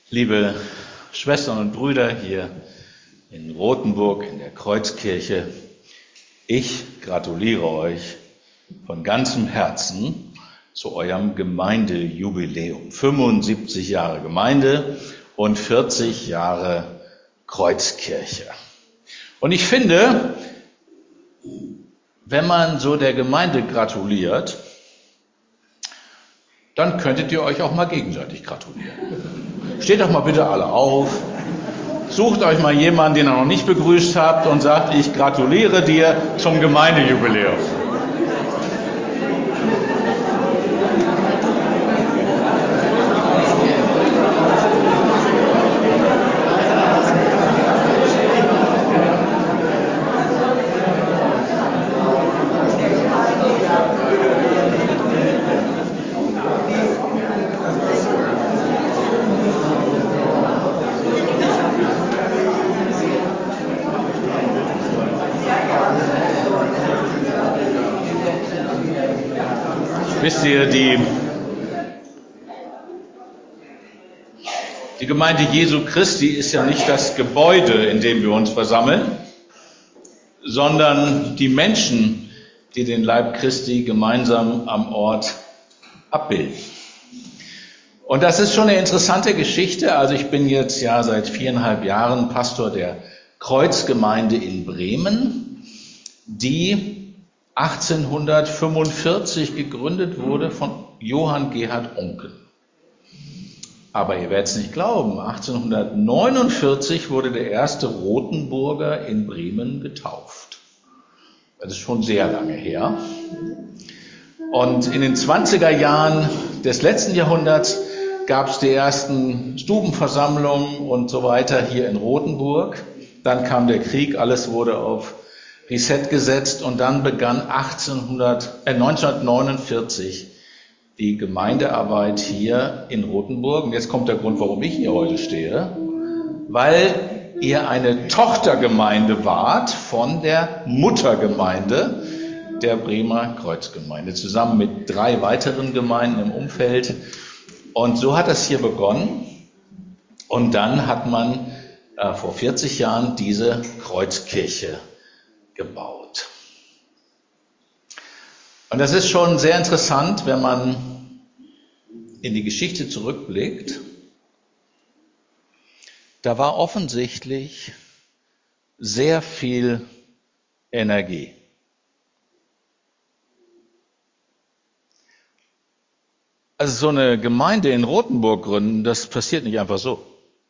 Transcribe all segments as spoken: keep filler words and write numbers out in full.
Liebe Schwestern und Brüder hier in Rothenburg in der Kreuzkirche, ich gratuliere euch von ganzem Herzen zu eurem Gemeindejubiläum. fünfundsiebzig Jahre Gemeinde und vierzig Jahre Kreuzkirche. Und ich finde, wenn man so der Gemeinde gratuliert, dann könntet ihr euch auch mal gegenseitig gratulieren. Steht doch mal bitte alle auf, sucht euch mal jemanden, den ihr noch nicht begrüßt habt und sagt, ich gratuliere dir zum Gemeindejubiläum. Wisst ihr, die, die Gemeinde Jesu Christi ist ja nicht das Gebäude, in dem wir uns versammeln, sondern die Menschen, die den Leib Christi gemeinsam am Ort abbilden. Und das ist schon eine interessante Geschichte. Also ich bin jetzt ja seit viereinhalb Jahren Pastor der Kreuzgemeinde in Bremen, die achtzehnhundertfünfundvierzig gegründet wurde von Johann Gerhard Oncken. Aber ihr werdet es nicht glauben, achtzehnhundertneunundvierzig wurde der erste Rothenburger in Bremen getauft. Das ist schon sehr lange her. Und in den zwanziger Jahren des letzten Jahrhunderts gab es die ersten Stubenversammlungen und so weiter hier in Rothenburg. Dann kam der Krieg, alles wurde auf Reset gesetzt und dann begann achtzehnhundert, äh, neunzehnhundertneunundvierzig die Gemeindearbeit hier in Rothenburg. Und jetzt kommt der Grund, warum ich hier heute stehe, weil ihr eine Tochtergemeinde wart von der Muttergemeinde der Bremer Kreuzgemeinde, zusammen mit drei weiteren Gemeinden im Umfeld. Und so hat das hier begonnen. Und dann hat man äh, vor vierzig Jahren diese Kreuzkirche gebaut. Und das ist schon sehr interessant, wenn man in die Geschichte zurückblickt. Da war offensichtlich sehr viel Energie. Also so eine Gemeinde in Rothenburg gründen, das passiert nicht einfach so.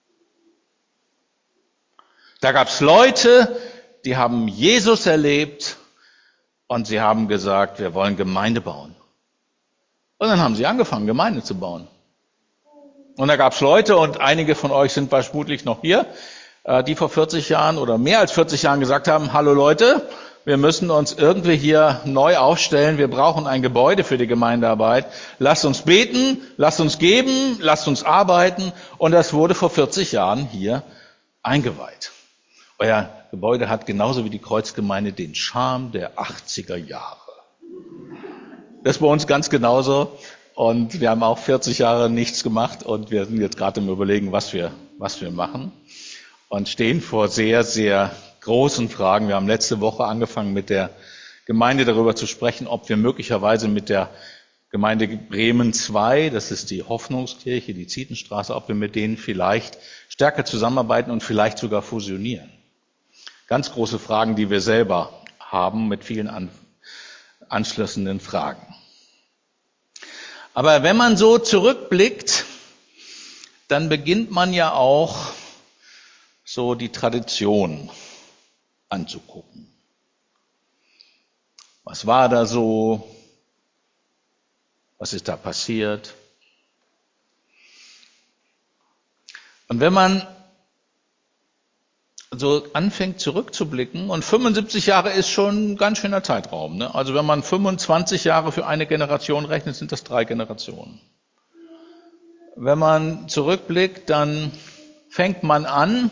Da gab es Leute, die haben Jesus erlebt und sie haben gesagt, wir wollen Gemeinde bauen. Und dann haben sie angefangen, Gemeinde zu bauen. Und da gab es Leute, und einige von euch sind vermutlich noch hier, die vor vierzig Jahren oder mehr als vierzig Jahren gesagt haben, hallo Leute, wir müssen uns irgendwie hier neu aufstellen, wir brauchen ein Gebäude für die Gemeindearbeit. Lasst uns beten, lasst uns geben, lasst uns arbeiten. Und das wurde vor vierzig Jahren hier eingeweiht. Euer Gebäude hat genauso wie die Kreuzgemeinde den Charme der achtziger Jahre. Das ist bei uns ganz genauso. Und wir haben auch vierzig Jahre nichts gemacht und wir sind jetzt gerade im Überlegen, was wir, was wir machen. Und stehen vor sehr, sehr großen Fragen. Wir haben letzte Woche angefangen, mit der Gemeinde darüber zu sprechen, ob wir möglicherweise mit der Gemeinde Bremen zwei, das ist die Hoffnungskirche, die Zietenstraße, ob wir mit denen vielleicht stärker zusammenarbeiten und vielleicht sogar fusionieren. Ganz große Fragen, die wir selber haben, mit vielen an, anschließenden Fragen. Aber wenn man so zurückblickt, dann beginnt man ja auch so die Tradition anzugucken. Was war da so? Was ist da passiert? Und wenn man so anfängt zurückzublicken, und fünfundsiebzig Jahre ist schon ein ganz schöner Zeitraum, ne? Also wenn man fünfundzwanzig Jahre für eine Generation rechnet, sind das drei Generationen. Wenn man zurückblickt, dann fängt man an,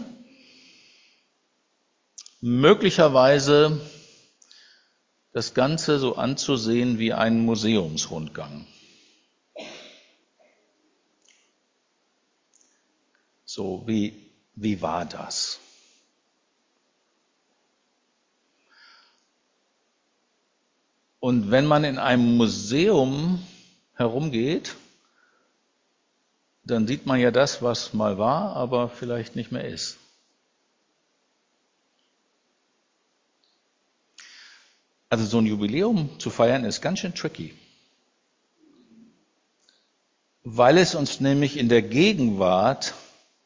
möglicherweise das Ganze so anzusehen wie einen Museumsrundgang. So, wie, wie war das? Und wenn man in einem Museum herumgeht, dann sieht man ja das, was mal war, aber vielleicht nicht mehr ist. Also so ein Jubiläum zu feiern ist ganz schön tricky, weil es uns nämlich in der Gegenwart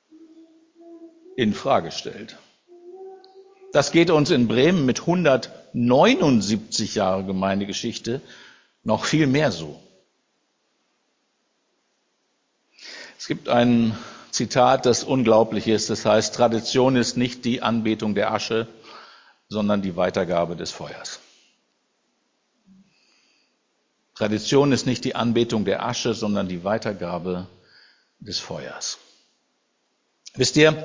in Frage stellt. Das geht uns in Bremen mit hundertneunundsiebzig Jahre Gemeindegeschichte noch viel mehr so. Es gibt ein Zitat, das unglaublich ist. Das heißt, Tradition ist nicht die Anbetung der Asche, sondern die Weitergabe des Feuers. Tradition ist nicht die Anbetung der Asche, sondern die Weitergabe des Feuers. Wisst ihr,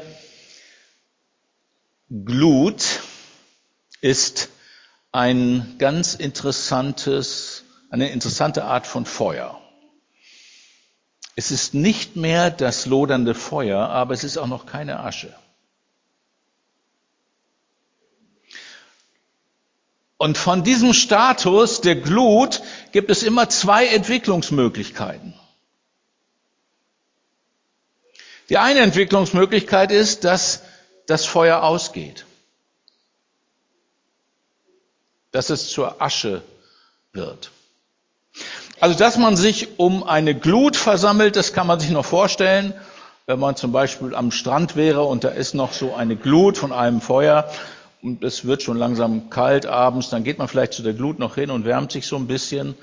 Glut ist ein ganz interessantes, eine interessante Art von Feuer. Es ist nicht mehr das lodernde Feuer, aber es ist auch noch keine Asche. Und von diesem Status der Glut gibt es immer zwei Entwicklungsmöglichkeiten. Die eine Entwicklungsmöglichkeit ist, dass das Feuer ausgeht, dass es zur Asche wird. Also, dass man sich um eine Glut versammelt, das kann man sich noch vorstellen, wenn man zum Beispiel am Strand wäre und da ist noch so eine Glut von einem Feuer und es wird schon langsam kalt abends, dann geht man vielleicht zu der Glut noch hin und wärmt sich so ein bisschen.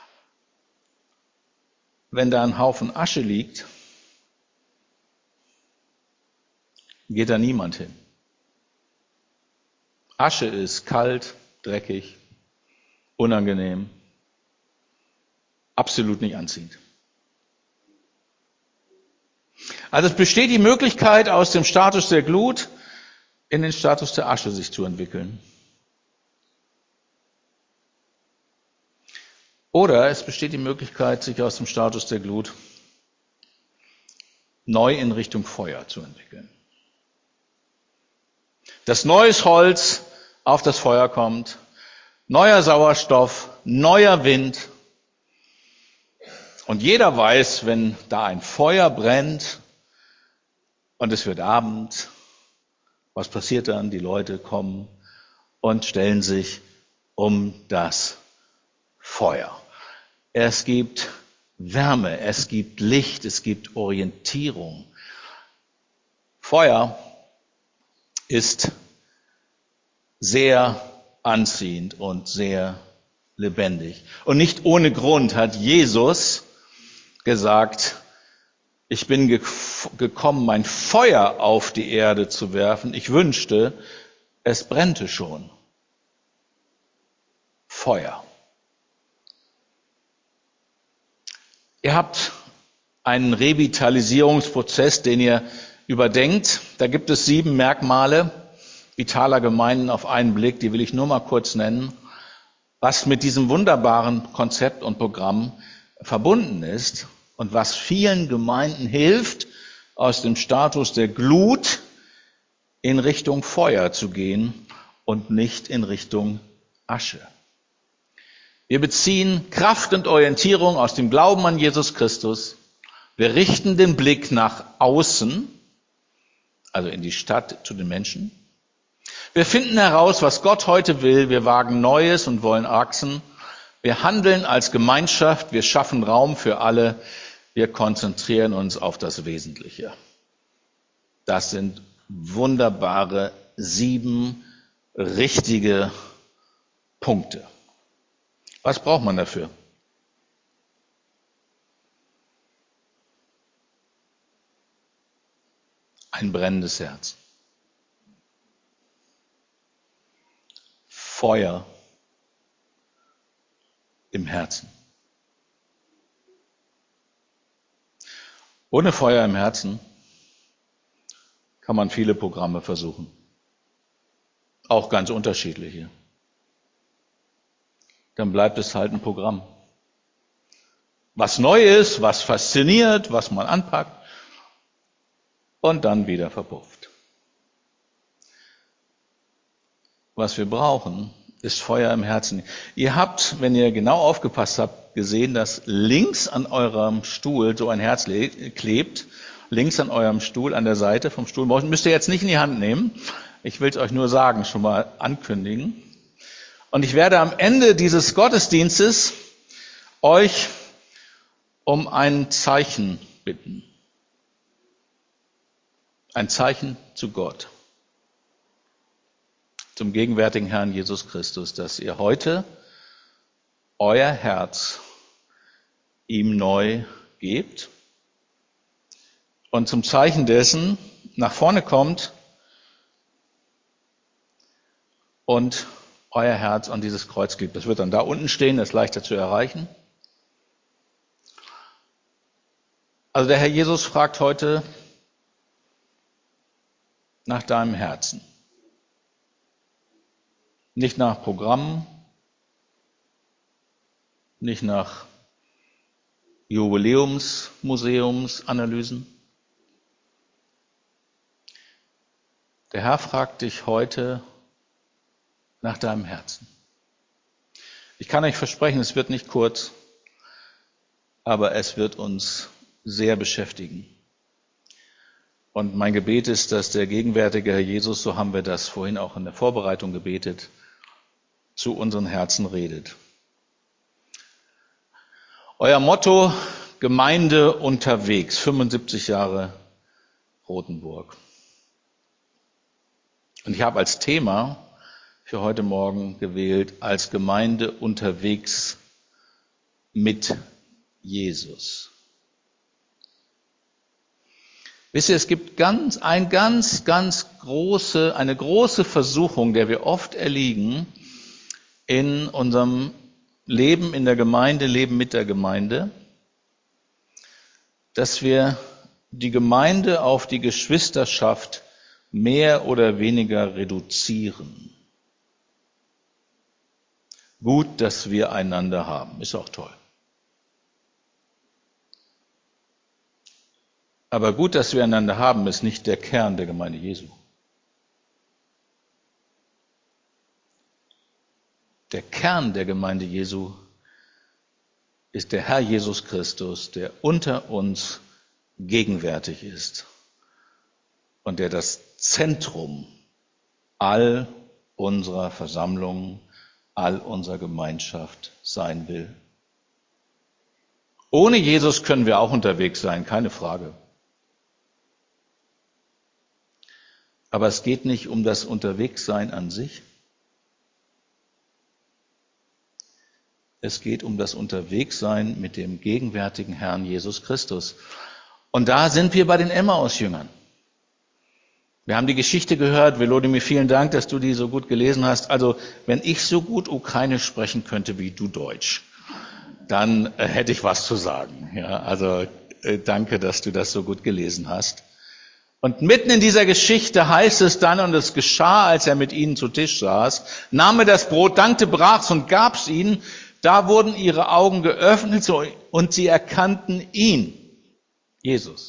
Wenn da ein Haufen Asche liegt, geht da niemand hin. Asche ist kalt, dreckig, unangenehm, absolut nicht anziehend. Also es besteht die Möglichkeit, aus dem Status der Glut in den Status der Asche sich zu entwickeln. Oder es besteht die Möglichkeit, sich aus dem Status der Glut neu in Richtung Feuer zu entwickeln. Dass neues Holz auf das Feuer kommt, neuer Sauerstoff, neuer Wind. Und jeder weiß, wenn da ein Feuer brennt und es wird Abend, was passiert dann? Die Leute kommen und stellen sich um das Feuer. Es gibt Wärme, es gibt Licht, es gibt Orientierung. Feuer ist sehr anziehend und sehr lebendig. Und nicht ohne Grund hat Jesus gesagt, ich bin ge- gekommen, mein Feuer auf die Erde zu werfen. Ich wünschte, es brennte schon. Feuer. Ihr habt einen Revitalisierungsprozess, den ihr überdenkt. Da gibt es sieben Merkmale vitaler Gemeinden auf einen Blick, die will ich nur mal kurz nennen, was mit diesem wunderbaren Konzept und Programm verbunden ist und was vielen Gemeinden hilft, aus dem Status der Glut in Richtung Feuer zu gehen und nicht in Richtung Asche. Wir beziehen Kraft und Orientierung aus dem Glauben an Jesus Christus. Wir richten den Blick nach außen, also in die Stadt, zu den Menschen. Wir finden heraus, was Gott heute will. Wir wagen Neues und wollen wachsen. Wir handeln als Gemeinschaft. Wir schaffen Raum für alle. Wir konzentrieren uns auf das Wesentliche. Das sind wunderbare sieben richtige Punkte. Was braucht man dafür? Ein brennendes Herz. Feuer im Herzen. Ohne Feuer im Herzen kann man viele Programme versuchen. Auch ganz unterschiedliche. Dann bleibt es halt ein Programm. Was neu ist, was fasziniert, was man anpackt. und dann wieder verpufft. Was wir brauchen, ist Feuer im Herzen. Ihr habt, wenn ihr genau aufgepasst habt, gesehen, dass links an eurem Stuhl so ein Herz klebt. Links an eurem Stuhl, an der Seite vom Stuhl. Müsst ihr jetzt nicht in die Hand nehmen. Ich will es euch nur sagen, schon mal ankündigen. Und ich werde am Ende dieses Gottesdienstes euch um ein Zeichen bitten. Ein Zeichen zu Gott. Zum gegenwärtigen Herrn Jesus Christus, dass ihr heute euer Herz ihm neu gebt und zum Zeichen dessen nach vorne kommt und euer Herz an dieses Kreuz gibt. Das wird dann da unten stehen, das ist leichter zu erreichen. Also der Herr Jesus fragt heute nach deinem Herzen. Nicht nach Programmen, nicht nach Jubiläumsmuseumsanalysen. Der Herr fragt dich heute nach deinem Herzen. Ich kann euch versprechen, es wird nicht kurz, aber es wird uns sehr beschäftigen. Und mein Gebet ist, dass der gegenwärtige Herr Jesus, so haben wir das vorhin auch in der Vorbereitung gebetet, zu unseren Herzen redet. Euer Motto: Gemeinde unterwegs, fünfundsiebzig Jahre Rothenburg. Und ich habe als Thema für heute Morgen gewählt, als Gemeinde unterwegs mit Jesus. Wisst ihr, es gibt ganz, ein ganz, ganz große, eine große Versuchung, der wir oft erliegen in unserem Leben in der Gemeinde, Leben mit der Gemeinde, dass wir die Gemeinde auf die Geschwisterschaft mehr oder weniger reduzieren. Gut, dass wir einander haben, ist auch toll. Aber gut, dass wir einander haben, ist nicht der Kern der Gemeinde Jesu. Der Kern der Gemeinde Jesu ist der Herr Jesus Christus, der unter uns gegenwärtig ist und der das Zentrum all unserer Versammlungen, all unserer Gemeinschaft sein will. Ohne Jesus können wir auch unterwegs sein, keine Frage. Aber es geht nicht um das Unterwegssein an sich. Es geht um das Unterwegssein mit dem gegenwärtigen Herrn Jesus Christus. Und da sind wir bei den Emmaus-Jüngern. Wir haben die Geschichte gehört. Volodymyr, vielen Dank, dass du die so gut gelesen hast. Also, wenn ich so gut Ukrainisch sprechen könnte wie du Deutsch, dann äh, hätte ich was zu sagen. Ja, also äh, danke, dass du das so gut gelesen hast. Und mitten in dieser Geschichte heißt es dann, und es geschah, als er mit ihnen zu Tisch saß, nahm er das Brot, dankte, brach's und gab's ihnen. Da wurden ihre Augen geöffnet und sie erkannten ihn, Jesus.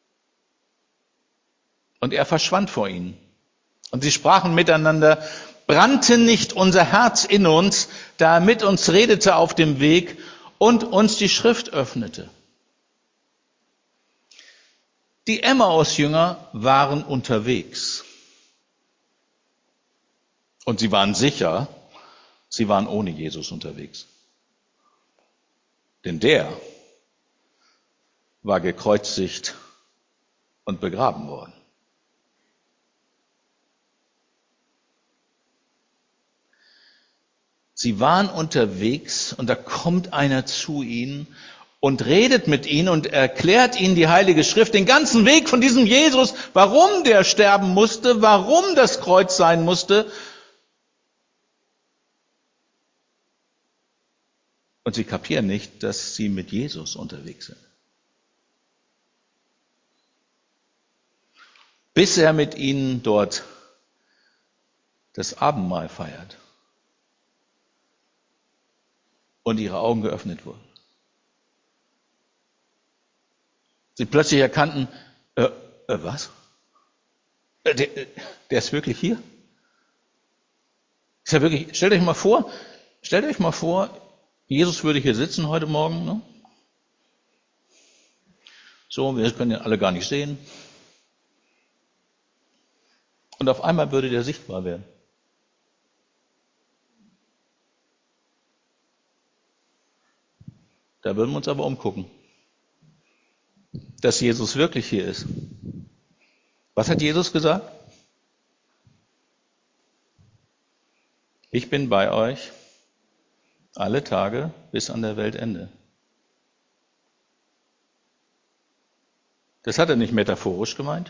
Und er verschwand vor ihnen. Und sie sprachen miteinander: Brannte nicht unser Herz in uns, da er mit uns redete auf dem Weg und uns die Schrift öffnete? Die Emmaus-Jünger waren unterwegs. Und sie waren sicher, sie waren ohne Jesus unterwegs. Denn der war gekreuzigt und begraben worden. Sie waren unterwegs und da kommt einer zu ihnen und redet mit ihnen und erklärt ihnen die Heilige Schrift, den ganzen Weg von diesem Jesus, warum der sterben musste, warum das Kreuz sein musste. Und sie kapieren nicht, dass sie mit Jesus unterwegs sind. Bis er mit ihnen dort das Abendmahl feiert und ihre Augen geöffnet wurden. Sie plötzlich erkannten, äh, äh, was? Der, der ist wirklich hier? Ist ja wirklich, stellt euch mal vor, stellt euch mal vor, Jesus würde hier sitzen heute Morgen. Ne? So, wir können ihn alle gar nicht sehen. Und auf einmal würde der sichtbar werden. Da würden wir uns aber umgucken, dass Jesus wirklich hier ist. Was hat Jesus gesagt? Ich bin bei euch alle Tage bis an der Weltende. Das hat er nicht metaphorisch gemeint.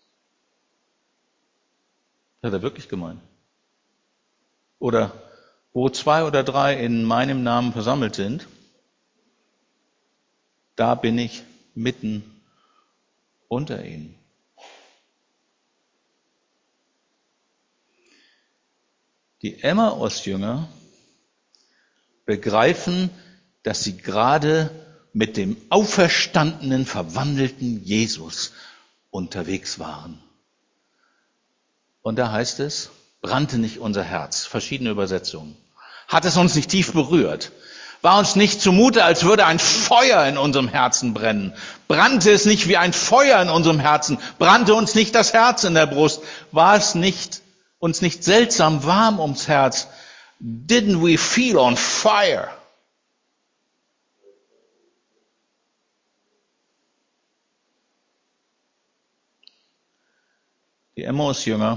Das hat er wirklich gemeint. Oder wo zwei oder drei in meinem Namen versammelt sind, da bin ich mitten unter ihnen. Die Emmaus-Jünger begreifen, dass sie gerade mit dem auferstandenen, verwandelten Jesus unterwegs waren. Und da heißt es, brannte nicht unser Herz? Verschiedene Übersetzungen. Hat es uns nicht tief berührt? War uns nicht zumute, als würde ein Feuer in unserem Herzen brennen? Brannte es nicht wie ein Feuer in unserem Herzen? Brannte uns nicht das Herz in der Brust? War es nicht, uns nicht seltsam warm ums Herz? Didn't we feel on fire? Die Emmaus-Jünger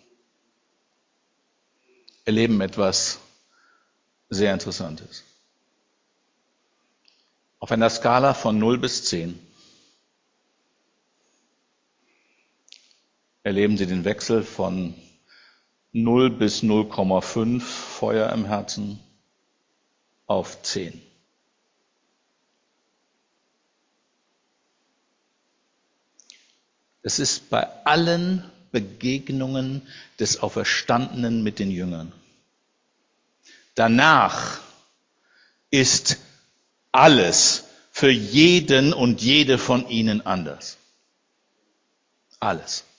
erleben etwas sehr Interessantes. Auf einer Skala von null bis zehn erleben sie den Wechsel von null bis null Komma fünf Feuer im Herzen auf zehn. Es ist bei allen Begegnungen des Auferstandenen mit den Jüngern. Danach ist alles für jeden und jede von ihnen anders. Alles.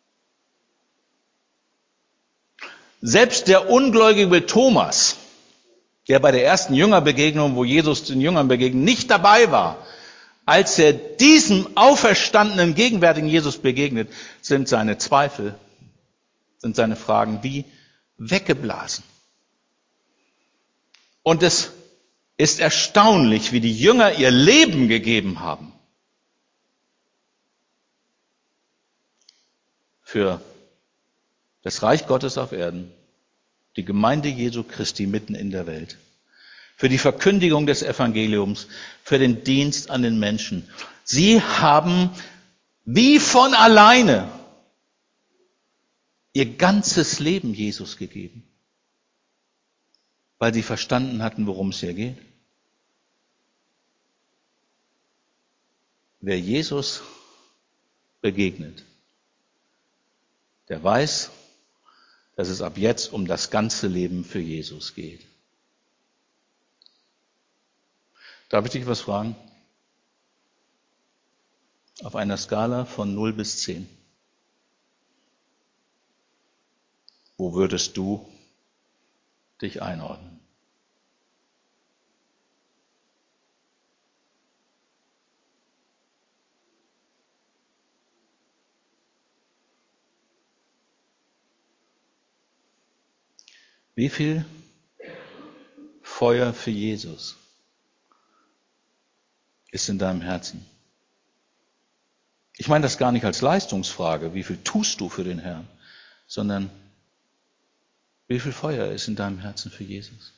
Selbst der ungläubige Thomas, der bei der ersten Jüngerbegegnung, wo Jesus den Jüngern begegnet, nicht dabei war, als er diesem auferstandenen, gegenwärtigen Jesus begegnet, sind seine Zweifel, sind seine Fragen wie weggeblasen. Und es ist erstaunlich, wie die Jünger ihr Leben gegeben haben für das Reich Gottes auf Erden, die Gemeinde Jesu Christi mitten in der Welt, für die Verkündigung des Evangeliums, für den Dienst an den Menschen. Sie haben wie von alleine ihr ganzes Leben Jesus gegeben, weil sie verstanden hatten, worum es hier geht. Wer Jesus begegnet, der weiß, dass es ab jetzt um das ganze Leben für Jesus geht. Darf ich dich was fragen? Auf einer Skala von null bis zehn. Wo würdest du dich einordnen? Wie viel Feuer für Jesus ist in deinem Herzen? Ich meine das gar nicht als Leistungsfrage, wie viel tust du für den Herrn, sondern wie viel Feuer ist in deinem Herzen für Jesus?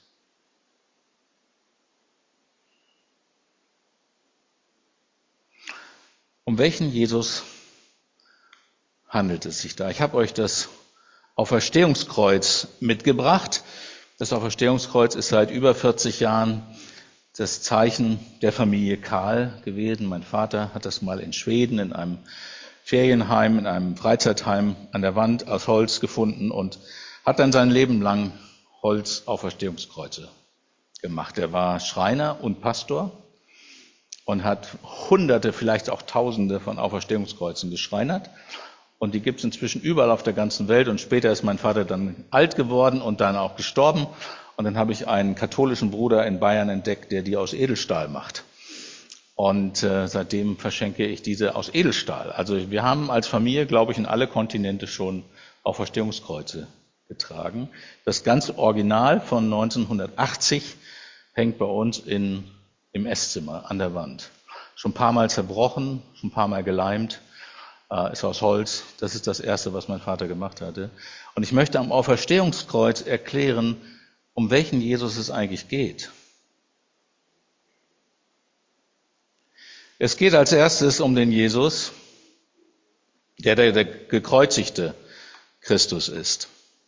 Um welchen Jesus handelt es sich da? Ich habe euch das Auferstehungskreuz mitgebracht. Das Auferstehungskreuz ist seit über vierzig Jahren das Zeichen der Familie Kahl gewesen. Mein Vater hat das mal in Schweden in einem Ferienheim, in einem Freizeitheim an der Wand aus Holz gefunden und hat dann sein Leben lang Holz-Auferstehungskreuze gemacht. Er war Schreiner und Pastor und hat Hunderte, vielleicht auch Tausende von Auferstehungskreuzen geschreinert Und die gibt es inzwischen überall auf der ganzen Welt. Und später ist mein Vater dann alt geworden und dann auch gestorben. Und dann habe ich einen katholischen Bruder in Bayern entdeckt, der die aus Edelstahl macht. Und äh, seitdem verschenke ich diese aus Edelstahl. Also wir haben als Familie, glaube ich, in alle Kontinente schon Auferstehungskreuze getragen. Das ganze Original von neunzehnhundertachtzig hängt bei uns in, im Esszimmer an der Wand. Schon ein paar Mal zerbrochen, schon ein paar Mal geleimt, äh, ist aus Holz. Das ist das Erste, was mein Vater gemacht hatte. Und ich möchte am Auferstehungskreuz erklären, um welchen Jesus es eigentlich geht. Es geht als erstes um den Jesus, der der, der gekreuzigte Christus ist.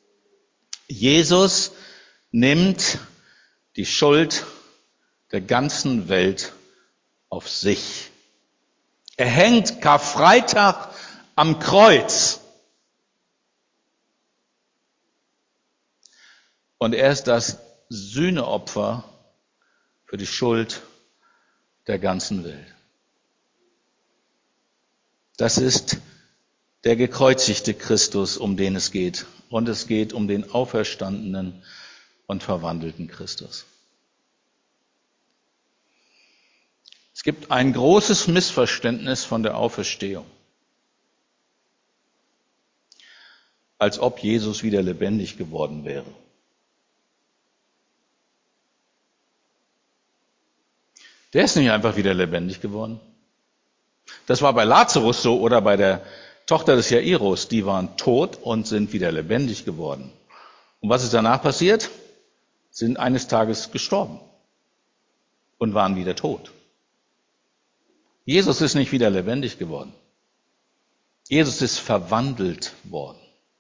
Jesus nimmt die Schuld der ganzen Welt auf sich. Er hängt Karfreitag am Kreuz. Und er ist das Sühneopfer für die Schuld der ganzen Welt. Das ist der gekreuzigte Christus, um den es geht. Und es geht um den auferstandenen und verwandelten Christus. Es gibt ein großes Missverständnis von der Auferstehung. Als ob Jesus wieder lebendig geworden wäre. Der ist nicht einfach wieder lebendig geworden. Das war bei Lazarus so oder bei der Tochter des Jairus. Die waren tot und sind wieder lebendig geworden. Und was ist danach passiert? Sind eines Tages gestorben und waren wieder tot. Jesus ist nicht wieder lebendig geworden. Jesus ist verwandelt worden.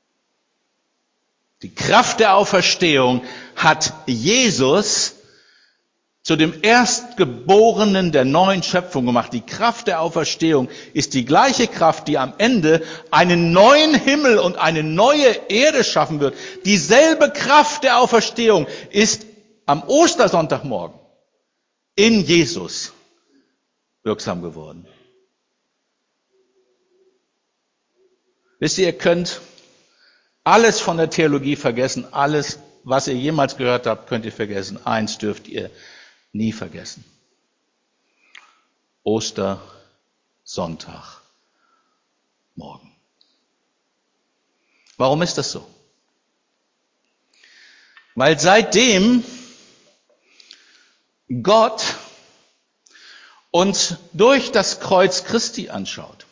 Die Kraft der Auferstehung hat Jesus zu dem Erstgeborenen der neuen Schöpfung gemacht. Die Kraft der Auferstehung ist die gleiche Kraft, die am Ende einen neuen Himmel und eine neue Erde schaffen wird. Dieselbe Kraft der Auferstehung ist am Ostersonntagmorgen in Jesus wirksam geworden. Wisst ihr, ihr könnt alles von der Theologie vergessen, alles, was ihr jemals gehört habt, könnt ihr vergessen. Eins dürft ihr nie vergessen. Ostersonntag morgen. Warum ist das so? Weil seitdem Gott uns durch das Kreuz Christi anschaut.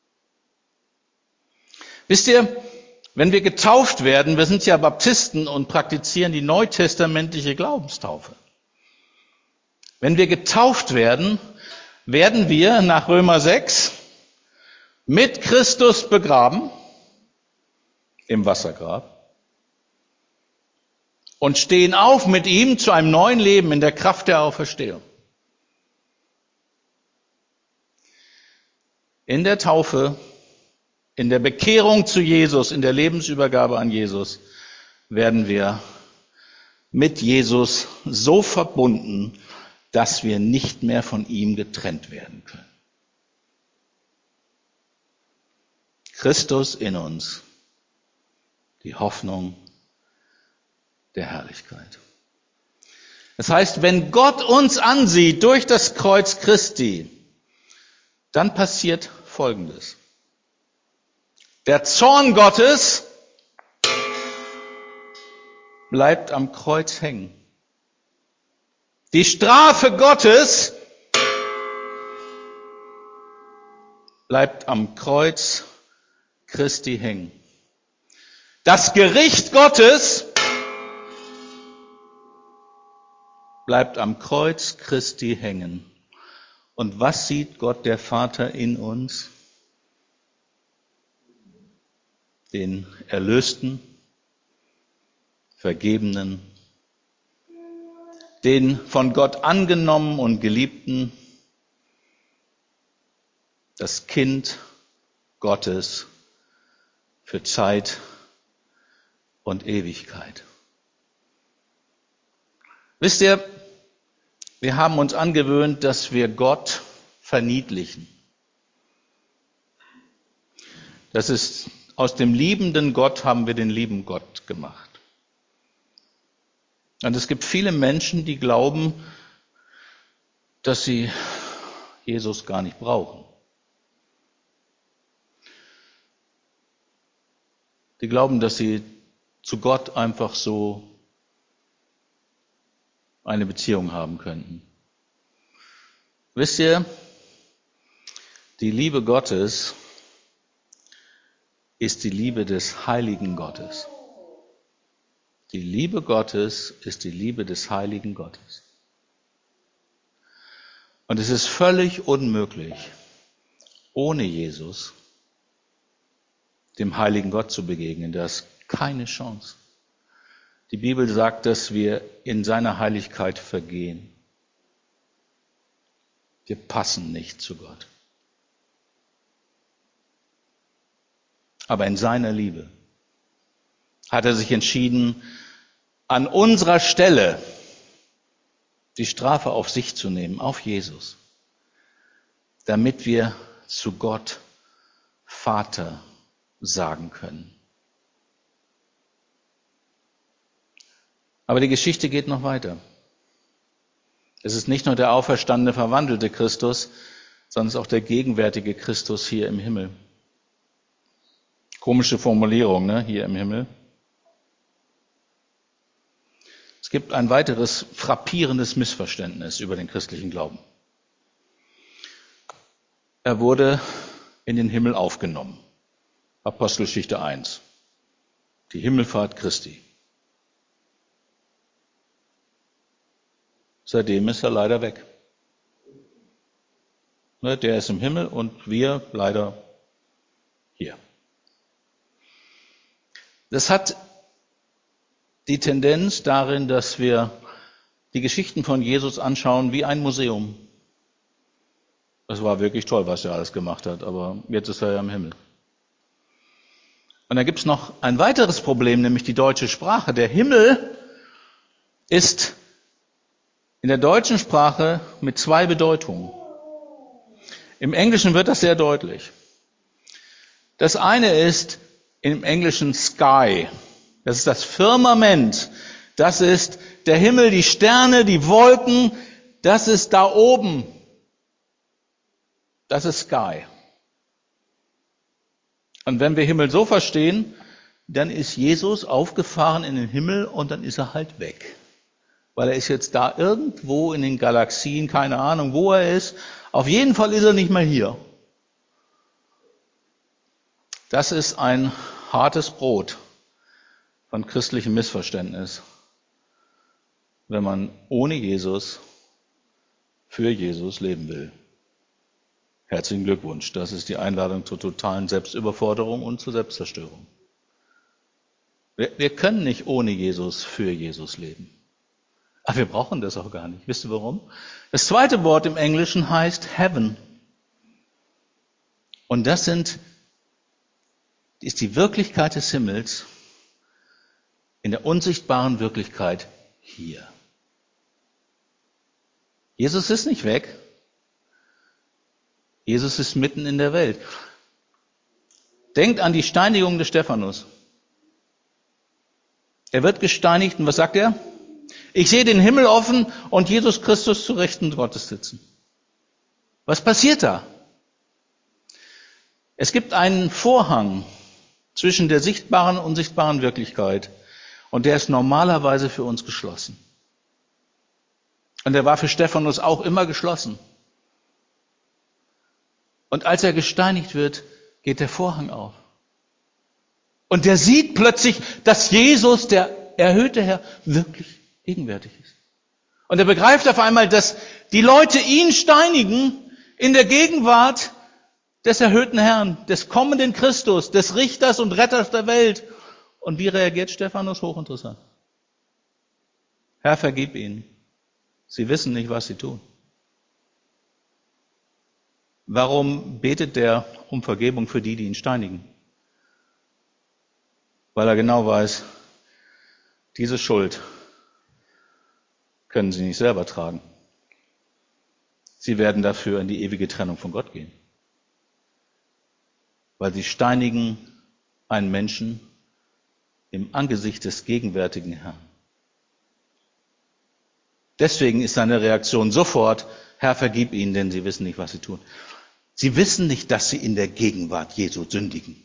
Wisst ihr, wenn wir getauft werden, wir sind ja Baptisten und praktizieren die neutestamentliche Glaubenstaufe. Wenn wir getauft werden, werden wir nach Römer sechs mit Christus begraben im Wassergrab und stehen auf mit ihm zu einem neuen Leben in der Kraft der Auferstehung. In der Taufe, in der Bekehrung zu Jesus, in der Lebensübergabe an Jesus, werden wir mit Jesus so verbunden, dass wir nicht mehr von ihm getrennt werden können. Christus in uns, die Hoffnung der Herrlichkeit. Das heißt, wenn Gott uns ansieht durch das Kreuz Christi, dann passiert Folgendes. Der Zorn Gottes bleibt am Kreuz hängen. Die Strafe Gottes bleibt am Kreuz Christi hängen. Das Gericht Gottes bleibt am Kreuz Christi hängen. Und was sieht Gott der Vater in uns? Den Erlösten, Vergebenen, den von Gott angenommenen und Geliebten, das Kind Gottes für Zeit und Ewigkeit. Wisst ihr, wir haben uns angewöhnt, dass wir Gott verniedlichen. Das ist, aus dem liebenden Gott haben wir den lieben Gott gemacht. Und es gibt viele Menschen, die glauben, dass sie Jesus gar nicht brauchen. Die glauben, dass sie zu Gott einfach so eine Beziehung haben könnten. Wisst ihr, die Liebe Gottes ist die Liebe des heiligen Gottes. Die Liebe Gottes ist die Liebe des heiligen Gottes. Und es ist völlig unmöglich, ohne Jesus dem heiligen Gott zu begegnen. Da ist keine Chance. Die Bibel sagt, dass wir in seiner Heiligkeit vergehen. Wir passen nicht zu Gott. Aber in seiner Liebe hat er sich entschieden, an unserer Stelle die Strafe auf sich zu nehmen, auf Jesus, damit wir zu Gott Vater sagen können. Aber die Geschichte geht noch weiter. Es ist nicht nur der auferstandene, verwandelte Christus, sondern es ist auch der gegenwärtige Christus hier im Himmel. Komische Formulierung, ne? Hier im Himmel. Es gibt ein weiteres frappierendes Missverständnis über den christlichen Glauben. Er wurde in den Himmel aufgenommen. Apostelgeschichte eins. Die Himmelfahrt Christi. Seitdem ist er leider weg. Der ist im Himmel und wir leider hier. Das hat die Tendenz darin, dass wir die Geschichten von Jesus anschauen wie ein Museum. Es war wirklich toll, was er alles gemacht hat, aber jetzt ist er ja im Himmel. Und da gibt es noch ein weiteres Problem, nämlich die deutsche Sprache. Der Himmel ist in der deutschen Sprache mit zwei Bedeutungen. Im Englischen wird das sehr deutlich. Das eine ist im Englischen Sky. Das ist das Firmament. Das ist der Himmel, die Sterne, die Wolken. Das ist da oben. Das ist Sky. Und wenn wir Himmel so verstehen, dann ist Jesus aufgefahren in den Himmel und dann ist er halt weg. Weil er ist jetzt da irgendwo in den Galaxien, keine Ahnung, wo er ist. Auf jeden Fall ist er nicht mehr hier. Das ist ein hartes Brot von christlichem Missverständnis, wenn man ohne Jesus für Jesus leben will. Herzlichen Glückwunsch. Das ist die Einladung zur totalen Selbstüberforderung und zur Selbstzerstörung. Wir, wir können nicht ohne Jesus für Jesus leben. Aber wir brauchen das auch gar nicht. Wisst ihr warum? Das zweite Wort im Englischen heißt Heaven. Und das sind, ist die Wirklichkeit des Himmels in der unsichtbaren Wirklichkeit hier. Jesus ist nicht weg. Jesus ist mitten in der Welt. Denkt an die Steinigung des Stephanus. Er wird gesteinigt und was sagt er? Ich sehe den Himmel offen und Jesus Christus zu Rechten Gottes sitzen. Was passiert da? Es gibt einen Vorhang zwischen der sichtbaren und unsichtbaren Wirklichkeit und der ist normalerweise für uns geschlossen. Und der war für Stephanus auch immer geschlossen. Und als er gesteinigt wird, geht der Vorhang auf. Und der sieht plötzlich, dass Jesus, der erhöhte Herr, wirklich gegenwärtig ist. Und er begreift auf einmal, dass die Leute ihn steinigen in der Gegenwart des erhöhten Herrn, des kommenden Christus, des Richters und Retters der Welt. Und wie reagiert Stephanus? Hochinteressant. Herr, vergib ihnen. Sie wissen nicht, was sie tun. Warum betet der um Vergebung für die, die ihn steinigen? Weil er genau weiß, diese Schuld können sie nicht selber tragen. Sie werden dafür in die ewige Trennung von Gott gehen. weil sie steinigen einen Menschen im Angesicht des gegenwärtigen Herrn. Deswegen ist seine Reaktion sofort, Herr, vergib ihnen, denn sie wissen nicht, was sie tun. Sie wissen nicht, dass sie in der Gegenwart Jesu sündigen.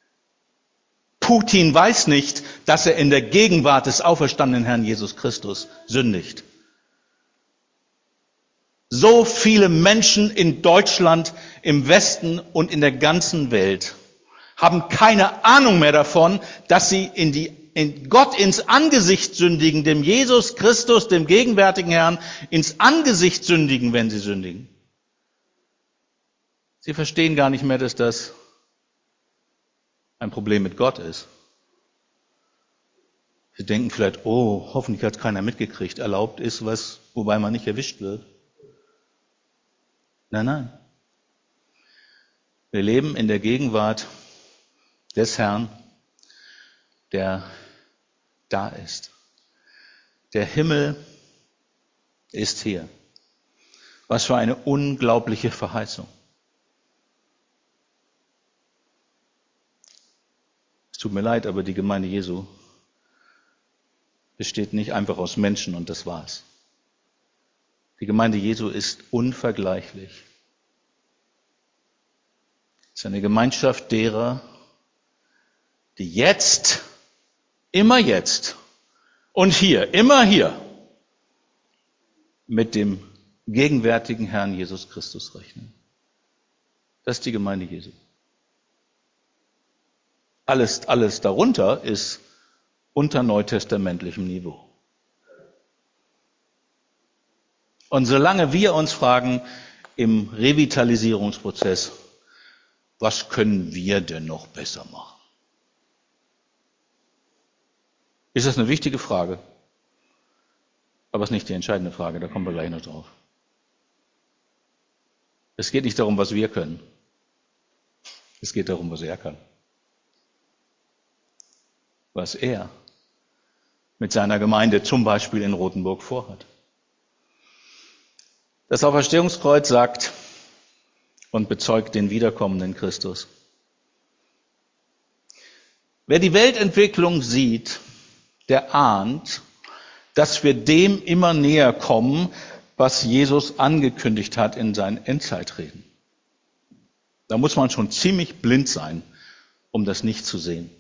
Putin weiß nicht, dass er in der Gegenwart des auferstandenen Herrn Jesus Christus sündigt. So viele Menschen in Deutschland, im Westen und in der ganzen Welt haben keine Ahnung mehr davon, dass sie in die in Gott ins Angesicht sündigen, dem Jesus Christus, dem gegenwärtigen Herrn, ins Angesicht sündigen, wenn sie sündigen. Sie verstehen gar nicht mehr, dass das ein Problem mit Gott ist. Sie denken vielleicht, oh, hoffentlich hat keiner mitgekriegt, erlaubt ist was, wobei man nicht erwischt wird. Nein, nein. Wir leben in der Gegenwart des Herrn, der da ist. Der Himmel ist hier. Was für eine unglaubliche Verheißung. Es tut mir leid, aber die Gemeinde Jesu besteht nicht einfach aus Menschen und das war's. Die Gemeinde Jesu ist unvergleichlich. Es ist eine Gemeinschaft derer, die jetzt, immer jetzt und hier, immer hier mit dem gegenwärtigen Herrn Jesus Christus rechnen. Das ist die Gemeinde Jesu. Alles, alles darunter ist unter neutestamentlichem Niveau. Und solange wir uns fragen im Revitalisierungsprozess, was können wir denn noch besser machen? Ist das eine wichtige Frage? Aber es ist nicht die entscheidende Frage, da kommen wir gleich noch drauf. Es geht nicht darum, was wir können. Es geht darum, was er kann. Was er mit seiner Gemeinde zum Beispiel in Rothenburg vorhat. Das Auferstehungskreuz sagt und bezeugt den wiederkommenden Christus. Wer die Weltentwicklung sieht, der ahnt, dass wir dem immer näher kommen, was Jesus angekündigt hat in seinen Endzeitreden. Da muss man schon ziemlich blind sein, um das nicht zu sehen.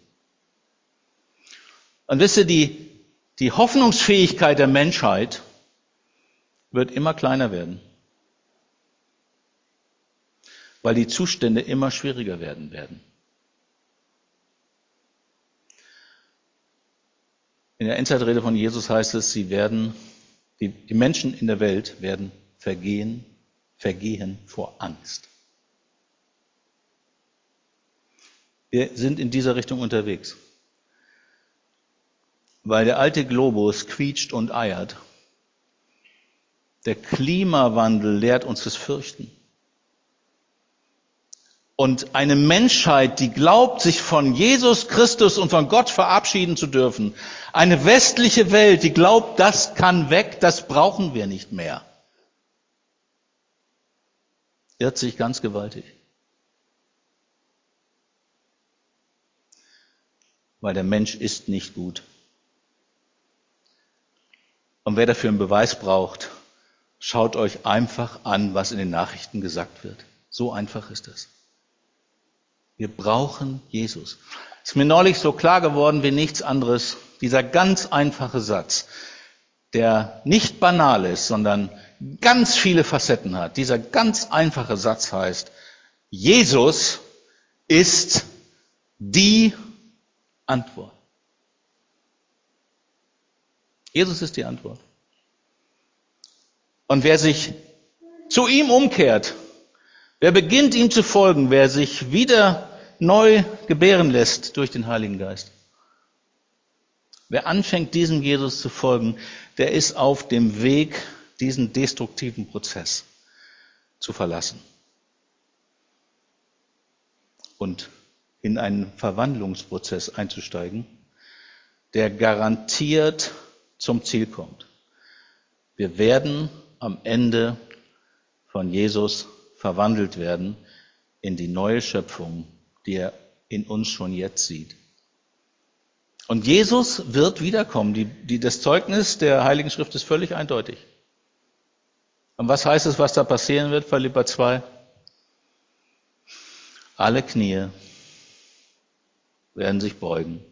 Und wisst ihr, die, die Hoffnungsfähigkeit der Menschheit wird immer kleiner werden, weil die Zustände immer schwieriger werden werden. In der Endzeitrede von Jesus heißt es, sie werden, die, die Menschen in der Welt werden vergehen, vergehen vor Angst. Wir sind in dieser Richtung unterwegs. Weil der alte Globus quietscht und eiert. Der Klimawandel lehrt uns das Fürchten. Und eine Menschheit, die glaubt, sich von Jesus Christus und von Gott verabschieden zu dürfen, eine westliche Welt, die glaubt, das kann weg, das brauchen wir nicht mehr, irrt sich ganz gewaltig. Weil der Mensch ist nicht gut. Und wer dafür einen Beweis braucht, schaut euch einfach an, was in den Nachrichten gesagt wird. So einfach ist es. Wir brauchen Jesus. Es ist mir neulich so klar geworden wie nichts anderes, dieser ganz einfache Satz, der nicht banal ist, sondern ganz viele Facetten hat. Dieser ganz einfache Satz heißt, Jesus ist die Antwort. Jesus ist die Antwort. Und wer sich zu ihm umkehrt, wer beginnt ihm zu folgen, wer sich wieder neu gebären lässt durch den Heiligen Geist, wer anfängt, diesem Jesus zu folgen, der ist auf dem Weg, diesen destruktiven Prozess zu verlassen und in einen Verwandlungsprozess einzusteigen, der garantiert zum Ziel kommt. Wir werden am Ende von Jesus verwandelt werden in die neue Schöpfung, die er in uns schon jetzt sieht. Und Jesus wird wiederkommen. Die, die, das Zeugnis der Heiligen Schrift ist völlig eindeutig. Und was heißt es, was da passieren wird, Philipper zwei? Alle Knie werden sich beugen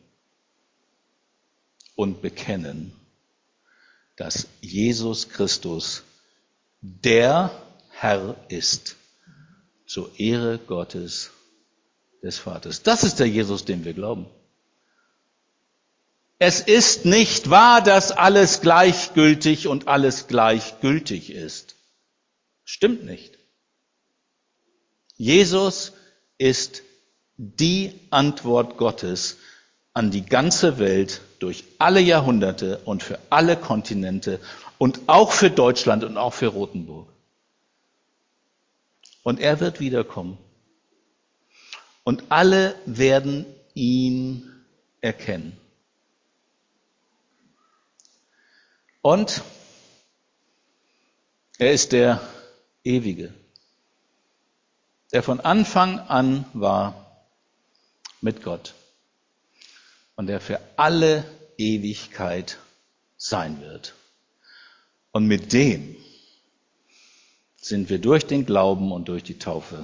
und bekennen, dass Jesus Christus der Herr ist, zur Ehre Gottes des Vaters. Das ist der Jesus, dem wir glauben. Es ist nicht wahr, dass alles gleichgültig und alles gleichgültig ist. Stimmt nicht. Jesus ist die Antwort Gottes an die ganze Welt durch alle Jahrhunderte und für alle Kontinente und auch für Deutschland und auch für Rothenburg. Und er wird wiederkommen. Und alle werden ihn erkennen. Und er ist der Ewige, der von Anfang an war mit Gott und der für alle Ewigkeit sein wird. Und mit dem sind wir durch den Glauben und durch die Taufe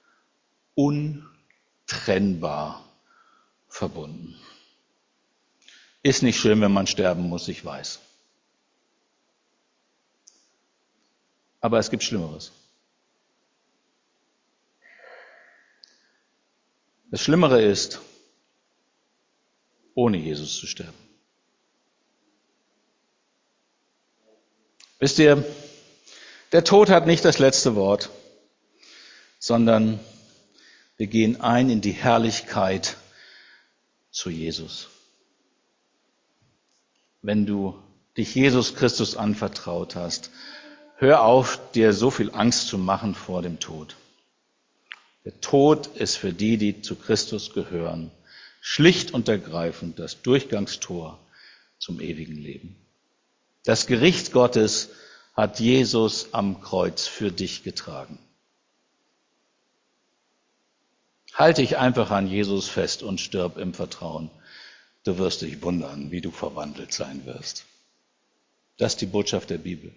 untrennbar verbunden. Ist nicht schön, wenn man sterben muss, ich weiß. Aber es gibt Schlimmeres. Das Schlimmere ist, ohne Jesus zu sterben. Wisst ihr, der Tod hat nicht das letzte Wort, sondern wir gehen ein in die Herrlichkeit zu Jesus. Wenn du dich Jesus Christus anvertraut hast, hör auf, dir so viel Angst zu machen vor dem Tod. Der Tod ist für die, die zu Christus gehören, schlicht und ergreifend das Durchgangstor zum ewigen Leben. Das Gericht Gottes hat Jesus am Kreuz für dich getragen. Halte dich einfach an Jesus fest und stirb im Vertrauen. Du wirst dich wundern, wie du verwandelt sein wirst. Das ist die Botschaft der Bibel.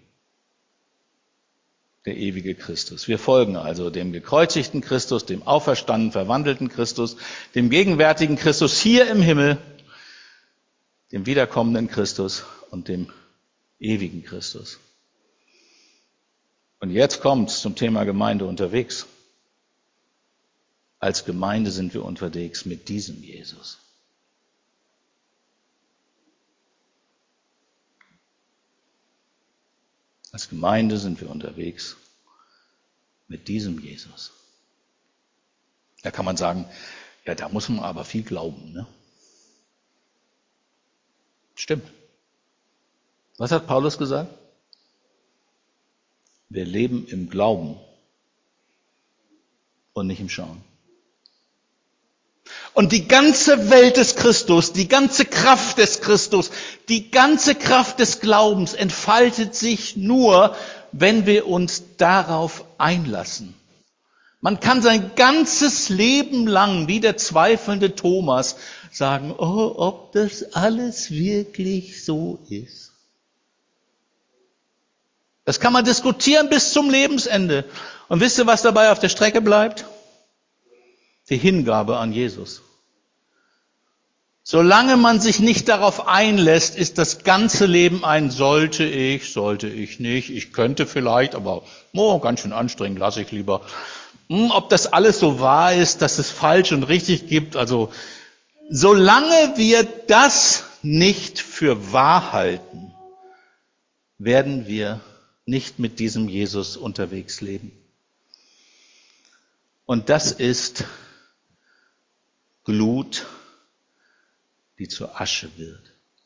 Der ewige Christus. Wir folgen also dem gekreuzigten Christus, dem auferstandenen, verwandelten Christus, dem gegenwärtigen Christus hier im Himmel, dem wiederkommenden Christus und dem ewigen Christus. Und jetzt kommt es zum Thema Gemeinde unterwegs. Als Gemeinde sind wir unterwegs mit diesem Jesus. Als Gemeinde sind wir unterwegs mit diesem Jesus. Da kann man sagen, ja, da muss man aber viel glauben, ne? Stimmt. Was hat Paulus gesagt? Wir leben im Glauben und nicht im Schauen. Und die ganze Welt des Christus, die ganze Kraft des Christus, die ganze Kraft des Glaubens entfaltet sich nur, wenn wir uns darauf einlassen. Man kann sein ganzes Leben lang, wie der zweifelnde Thomas, sagen, oh, ob das alles wirklich so ist. Das kann man diskutieren bis zum Lebensende. Und wisst ihr, was dabei auf der Strecke bleibt? Die Hingabe an Jesus. Solange man sich nicht darauf einlässt, ist das ganze Leben ein sollte ich, sollte ich nicht, ich könnte vielleicht, aber oh, ganz schön anstrengend, lasse ich lieber. Hm, ob das alles so wahr ist, dass es falsch und richtig gibt, also solange wir das nicht für wahr halten, werden wir nicht mit diesem Jesus unterwegs leben. Und das ist Glut, die zur Asche wird.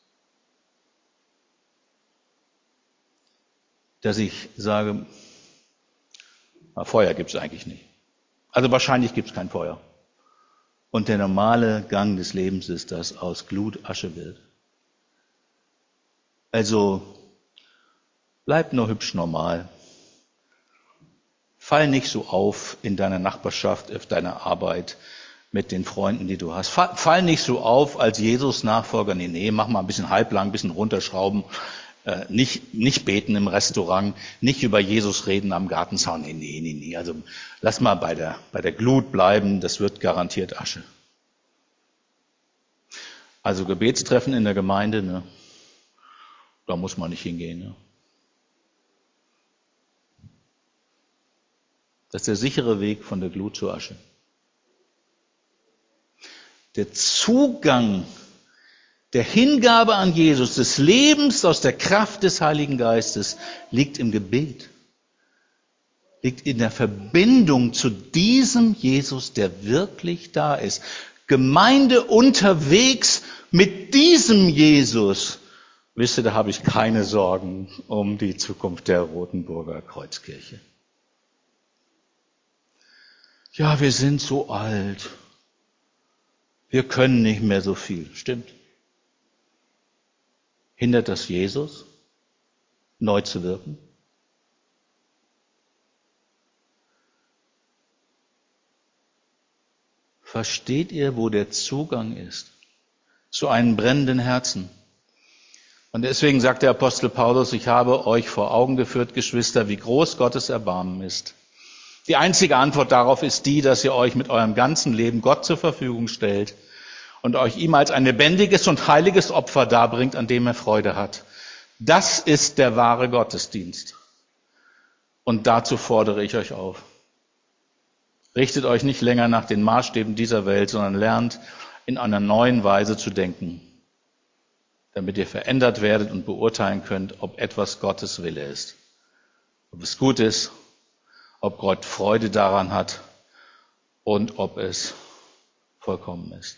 Dass ich sage, na, Feuer gibt es eigentlich nicht. Also wahrscheinlich gibt es kein Feuer. Und der normale Gang des Lebens ist, dass aus Glut Asche wird. Also bleib nur hübsch normal. Fall nicht so auf in deiner Nachbarschaft, auf deiner Arbeit. mit den Freunden, die du hast. Fall nicht so auf als Jesus-Nachfolger. Nee, nee, mach mal ein bisschen halblang, ein bisschen runterschrauben. Äh, nicht, nicht beten im Restaurant, nicht über Jesus reden am Gartenzaun. Nee, nee, nee, nee. Also lass mal bei der, bei der Glut bleiben, das wird garantiert Asche. Also Gebetstreffen in der Gemeinde, ne? Da muss man nicht hingehen. Ne? Das ist der sichere Weg von der Glut zur Asche. Der Zugang der Hingabe an Jesus, des Lebens aus der Kraft des Heiligen Geistes, liegt im Gebet. Liegt in der Verbindung zu diesem Jesus, der wirklich da ist. Gemeinde unterwegs mit diesem Jesus. Wisst ihr, da habe ich keine Sorgen um die Zukunft der Rotenburger Kreuzkirche. Ja, wir sind so alt. Wir können nicht mehr so viel. Stimmt. Hindert das Jesus, neu zu wirken? Versteht ihr, wo der Zugang ist zu einem brennenden Herzen? Und deswegen sagt der Apostel Paulus, ich habe euch vor Augen geführt, Geschwister, wie groß Gottes Erbarmen ist. Die einzige Antwort darauf ist die, dass ihr euch mit eurem ganzen Leben Gott zur Verfügung stellt und euch ihm als ein lebendiges und heiliges Opfer darbringt, an dem er Freude hat. Das ist der wahre Gottesdienst. Und dazu fordere ich euch auf. Richtet euch nicht länger nach den Maßstäben dieser Welt, sondern lernt in einer neuen Weise zu denken, damit ihr verändert werdet und beurteilen könnt, ob etwas Gottes Wille ist. Ob es gut ist, ob Gott Freude daran hat und ob es vollkommen ist.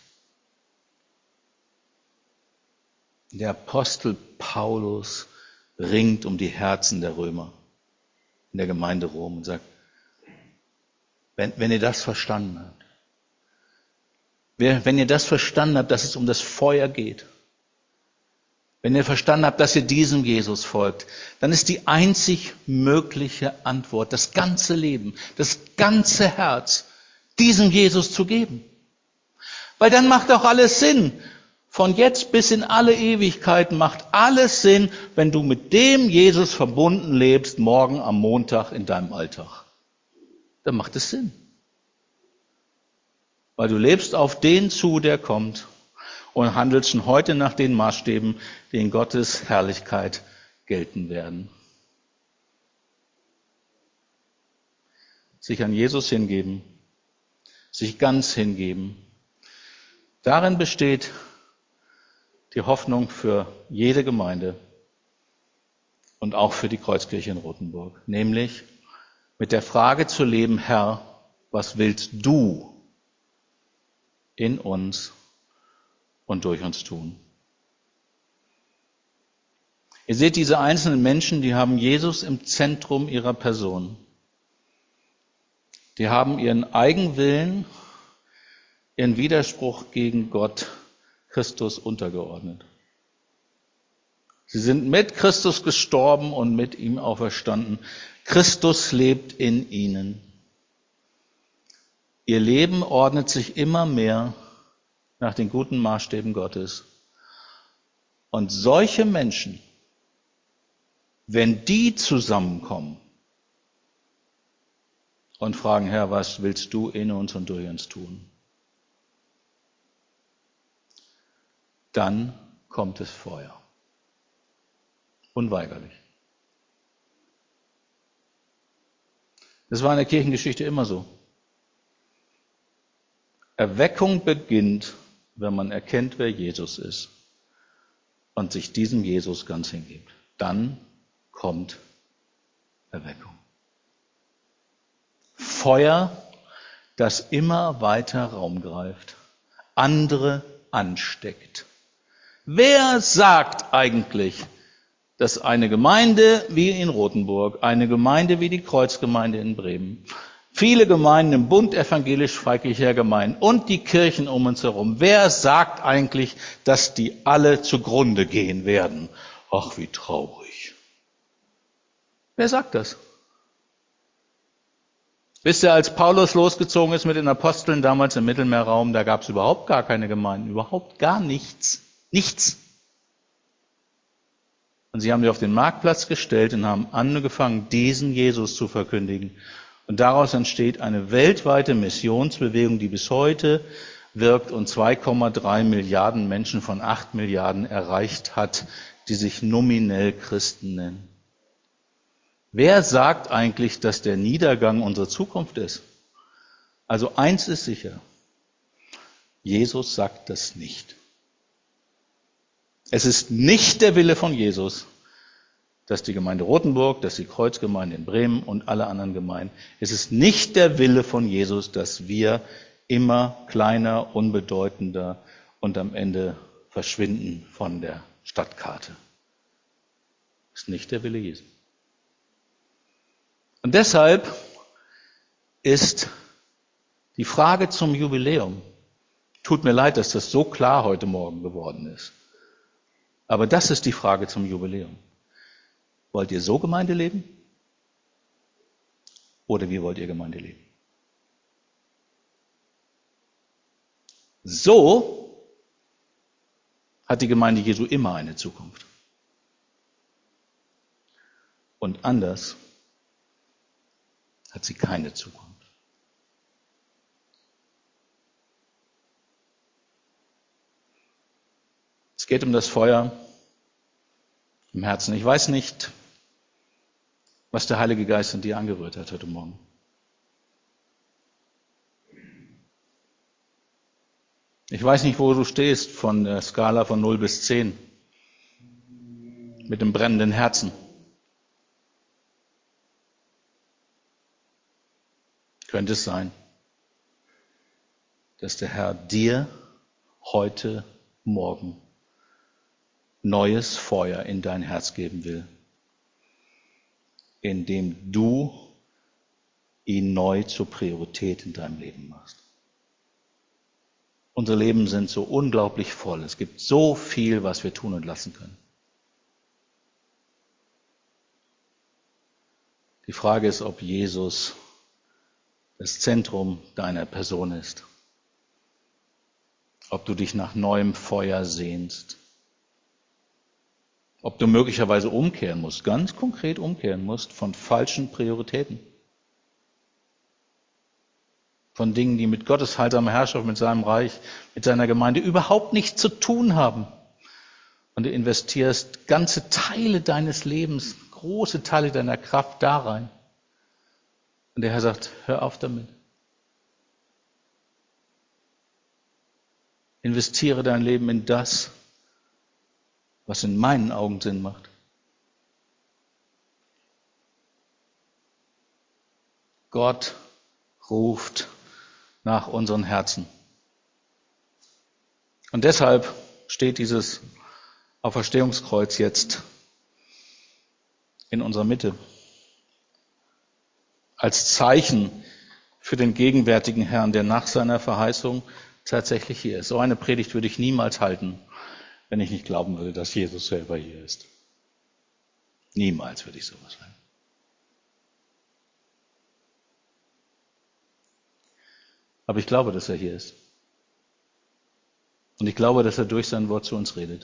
Der Apostel Paulus ringt um die Herzen der Römer in der Gemeinde Rom und sagt, wenn, wenn ihr das verstanden habt, wenn ihr das verstanden habt, dass es um das Feuer geht, wenn ihr verstanden habt, dass ihr diesem Jesus folgt, dann ist die einzig mögliche Antwort, das ganze Leben, das ganze Herz, diesem Jesus zu geben. Weil dann macht auch alles Sinn. Von jetzt bis in alle Ewigkeit macht alles Sinn, wenn du mit dem Jesus verbunden lebst, morgen am Montag in deinem Alltag. Dann macht es Sinn. Weil du lebst auf den zu, der kommt und handelst schon heute nach den Maßstäben, die in Gottes Herrlichkeit gelten werden. Sich an Jesus hingeben, sich ganz hingeben. Darin besteht die Hoffnung für jede Gemeinde und auch für die Kreuzkirche in Rothenburg. Nämlich mit der Frage zu leben, Herr, was willst du in uns und durch uns tun? Ihr seht, diese einzelnen Menschen, die haben Jesus im Zentrum ihrer Person. Die haben ihren Eigenwillen, ihren Widerspruch gegen Gott, Christus untergeordnet. Sie sind mit Christus gestorben und mit ihm auferstanden. Christus lebt in ihnen. Ihr Leben ordnet sich immer mehr nach den guten Maßstäben Gottes. Und solche Menschen, wenn die zusammenkommen und fragen, Herr, was willst du in uns und durch uns tun? Dann kommt es Feuer. Unweigerlich. Das war in der Kirchengeschichte immer so. Erweckung beginnt, wenn man erkennt, wer Jesus ist und sich diesem Jesus ganz hingibt. Dann kommt Erweckung. Feuer, das immer weiter Raum greift, andere ansteckt. Wer sagt eigentlich, dass eine Gemeinde wie in Rothenburg, eine Gemeinde wie die Kreuzgemeinde in Bremen, viele Gemeinden im Bund evangelisch-freikirchlicher Gemeinden und die Kirchen um uns herum, wer sagt eigentlich, dass die alle zugrunde gehen werden? Ach, wie traurig. Wer sagt das? Wisst ihr, als Paulus losgezogen ist mit den Aposteln damals im Mittelmeerraum, da gab es überhaupt gar keine Gemeinden, überhaupt gar nichts. Nichts. Und sie haben sie auf den Marktplatz gestellt und haben angefangen, diesen Jesus zu verkündigen. Und daraus entsteht eine weltweite Missionsbewegung, die bis heute wirkt und zwei Komma drei Milliarden Menschen von acht Milliarden erreicht hat, die sich nominell Christen nennen. Wer sagt eigentlich, dass der Niedergang unsere Zukunft ist? Also eins ist sicher, Jesus sagt das nicht. Es ist nicht der Wille von Jesus, dass die Gemeinde Rothenburg, dass die Kreuzgemeinde in Bremen und alle anderen Gemeinden, es ist nicht der Wille von Jesus, dass wir immer kleiner, unbedeutender und am Ende verschwinden von der Stadtkarte. Das ist nicht der Wille Jesu. Und deshalb ist die Frage zum Jubiläum, tut mir leid, dass das so klar heute Morgen geworden ist, aber das ist die Frage zum Jubiläum. Wollt ihr so Gemeinde leben? Oder wie wollt ihr Gemeinde leben? So hat die Gemeinde Jesu immer eine Zukunft. Und anders hat sie keine Zukunft. Es geht um das Feuer im Herzen. Ich weiß nicht, was der Heilige Geist in dir angerührt hat heute Morgen. Ich weiß nicht, wo du stehst von der Skala von null bis zehn mit dem brennenden Herzen. Könnte es sein, dass der Herr dir heute Morgen neues Feuer in dein Herz geben will, indem du ihn neu zur Priorität in deinem Leben machst. Unsere Leben sind so unglaublich voll. Es gibt so viel, was wir tun und lassen können. Die Frage ist, ob Jesus das Zentrum deiner Person ist. Ob du dich nach neuem Feuer sehnst. Ob du möglicherweise umkehren musst, ganz konkret umkehren musst von falschen Prioritäten. Von Dingen, die mit Gottes heilsamer Herrschaft, mit seinem Reich, mit seiner Gemeinde überhaupt nichts zu tun haben. Und du investierst ganze Teile deines Lebens, große Teile deiner Kraft da rein. Und der Herr sagt, hör auf damit. Investiere dein Leben in das, was in meinen Augen Sinn macht. Gott ruft nach unseren Herzen. Und deshalb steht dieses Auferstehungskreuz jetzt in unserer Mitte. Als Zeichen für den gegenwärtigen Herrn, der nach seiner Verheißung tatsächlich hier ist. So eine Predigt würde ich niemals halten, wenn ich nicht glauben würde, dass Jesus selber hier ist. Niemals würde ich sowas halten. Aber ich glaube, dass er hier ist. Und ich glaube, dass er durch sein Wort zu uns redet.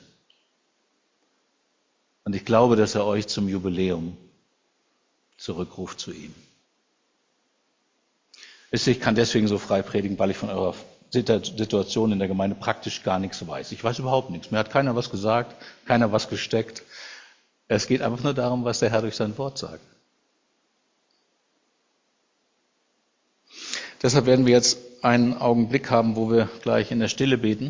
Und ich glaube, dass er euch zum Jubiläum zurückruft zu ihm. Ich kann deswegen so frei predigen, weil ich von eurer Situation in der Gemeinde praktisch gar nichts weiß. Ich weiß überhaupt nichts. Mir hat keiner was gesagt, keiner was gesteckt. Es geht einfach nur darum, was der Herr durch sein Wort sagt. Deshalb werden wir jetzt einen Augenblick haben, wo wir gleich in der Stille beten.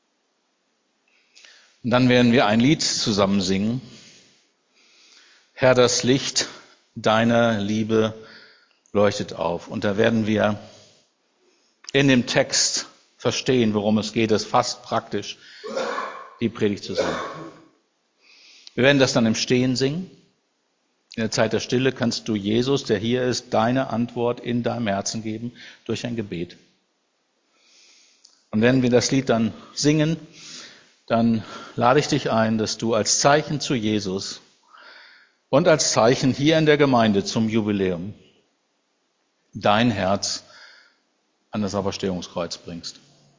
Und dann werden wir ein Lied zusammen singen. Herr, das Licht deiner Liebe leuchtet auf. Und da werden wir in dem Text verstehen, worum es geht. Es ist fast praktisch, die Predigt zu singen. Wir werden das dann im Stehen singen. In der Zeit der Stille kannst du Jesus, der hier ist, deine Antwort in deinem Herzen geben durch ein Gebet. Und wenn wir das Lied dann singen, dann lade ich dich ein, dass du als Zeichen zu Jesus und als Zeichen hier in der Gemeinde zum Jubiläum dein Herz an das Auferstehungskreuz bringst.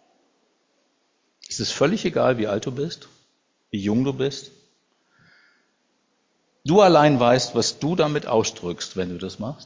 Es ist völlig egal, wie alt du bist, wie jung du bist. Du allein weißt, was du damit ausdrückst, wenn du das machst.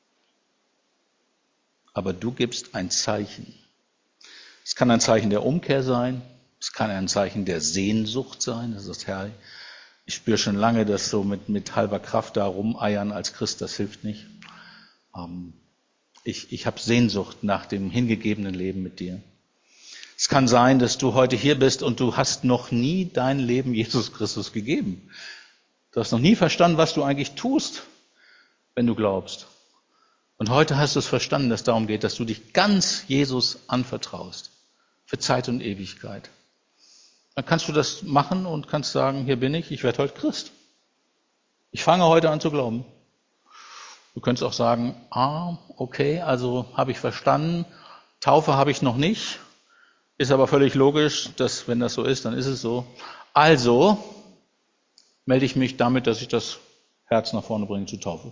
Aber du gibst ein Zeichen. Es kann ein Zeichen der Umkehr sein. Es kann ein Zeichen der Sehnsucht sein. Das ist herrlich. Ich spüre schon lange, dass so mit, mit halber Kraft da rumeiern als Christ, das hilft nicht. Ähm, ich ich habe Sehnsucht nach dem hingegebenen Leben mit dir. Es kann sein, dass du heute hier bist und du hast noch nie dein Leben Jesus Christus gegeben. Du hast noch nie verstanden, was du eigentlich tust, wenn du glaubst. Und heute hast du es verstanden, dass es darum geht, dass du dich ganz Jesus anvertraust. Für Zeit und Ewigkeit. Dann kannst du das machen und kannst sagen, hier bin ich, ich werde heute Christ. Ich fange heute an zu glauben. Du könntest auch sagen, ah, okay, also habe ich verstanden, Taufe habe ich noch nicht, ist aber völlig logisch, dass wenn das so ist, dann ist es so. Also melde ich mich damit, dass ich das Herz nach vorne bringe zur Taufe.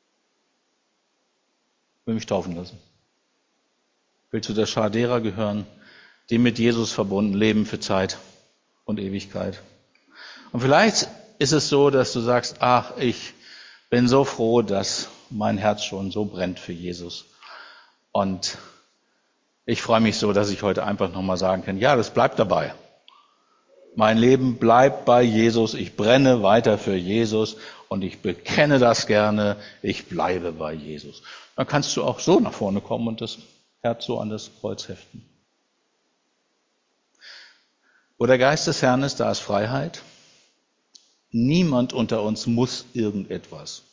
Ich will mich taufen lassen. Ich will zu der Schar derer gehören, die mit Jesus verbunden leben für Zeit und Ewigkeit. Und vielleicht ist es so, dass du sagst, ach, ich bin so froh, dass mein Herz schon so brennt für Jesus. Und ich freue mich so, dass ich heute einfach nochmal sagen kann, ja, das bleibt dabei. Mein Leben bleibt bei Jesus, ich brenne weiter für Jesus und ich bekenne das gerne, ich bleibe bei Jesus. Dann kannst du auch so nach vorne kommen und das Herz so an das Kreuz heften. Wo der Geist des Herrn ist, da ist Freiheit. Niemand unter uns muss irgendetwas.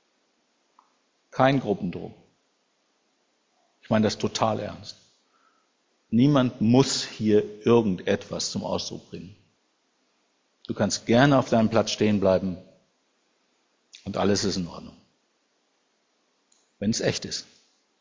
Kein Gruppendruck. Ich meine das total ernst. Niemand muss hier irgendetwas zum Ausdruck bringen. Du kannst gerne auf deinem Platz stehen bleiben und alles ist in Ordnung. Wenn es echt ist.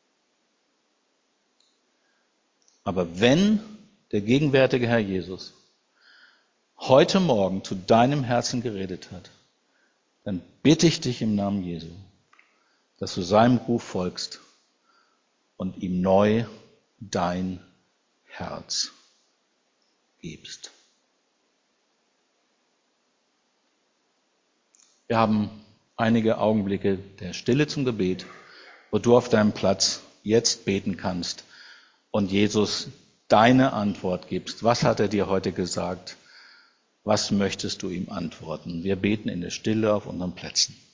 Aber wenn der gegenwärtige Herr Jesus heute Morgen zu deinem Herzen geredet hat, dann bitte ich dich im Namen Jesu, dass du seinem Ruf folgst und ihm neu dein Herz gibst. Wir haben einige Augenblicke der Stille zum Gebet, wo du auf deinem Platz jetzt beten kannst und Jesus deine Antwort gibst. Was hat er dir heute gesagt? Was möchtest du ihm antworten? Wir beten in der Stille auf unseren Plätzen.